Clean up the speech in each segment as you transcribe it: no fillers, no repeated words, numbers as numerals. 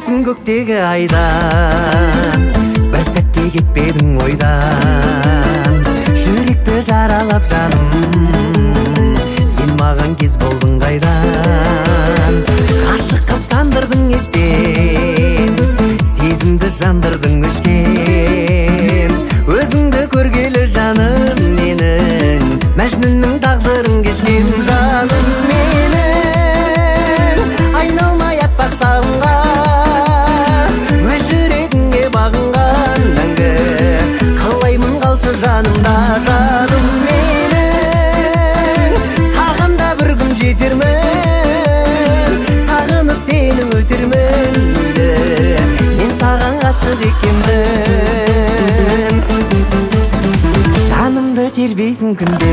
жүрексің көктегі айдан, бір сәтте кетпедің ойдан. Жүректі жаралап жаным, сен маған кез болдың қайдан. Ғашық қып тандырдың естен, сезімді жандырдың өшкен. Өзіңді көргелі жаным менің, Мәжнүннің тағдырын кешкен. Жаным менің, айналмай аппақ сағымға, өз жүрегіңе бағынған мәңгі. Қалаймын қалшы жанымда. Жаным менің, саған да бір күн жетермін, сағынып сені өтермін. Мен саған ғашық екенмін. Жанымды тербейсің күнде,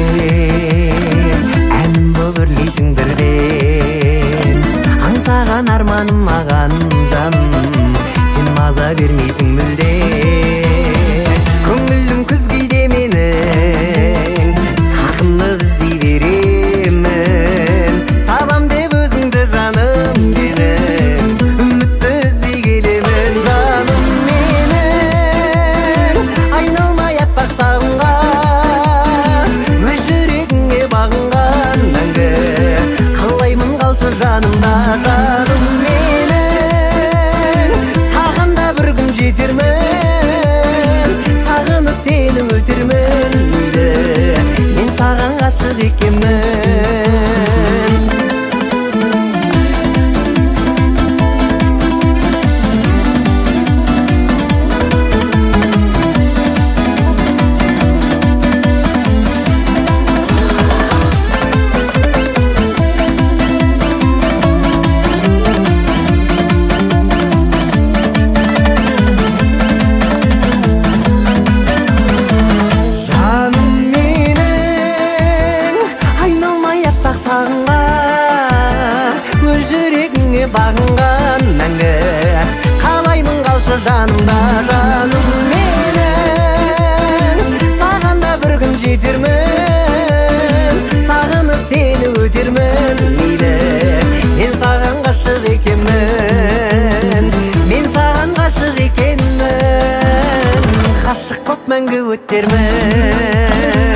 әнім боп өрлейсің бірден. Аңсаған арманым маған жаным, сен маза бермейсің мүлде. Көңілім күз кейде менің, сағынып іздей беремін. Табам деп өзіңді жаным менің, үмітті үзбей келемін. Жаным менің, айналмай аппақ сағымға, өз жүрегіңе бағынған мәңгі. Қалаймын қалшы жанымда. Жаным менің, саған да бір күн жетермін, сағынып сені өтермін. Мен саған ғашық екенмін. Өз жүрегіңе бағынған мәңгі. Қалаймын қалшы жанымда. Жаным менің, саған да бір күн жетермін, сағынып сені өтермін. Мен саған ғашық екенмін, мен саған ғашық екенмін. Ғашық боп мәңгі өтермін.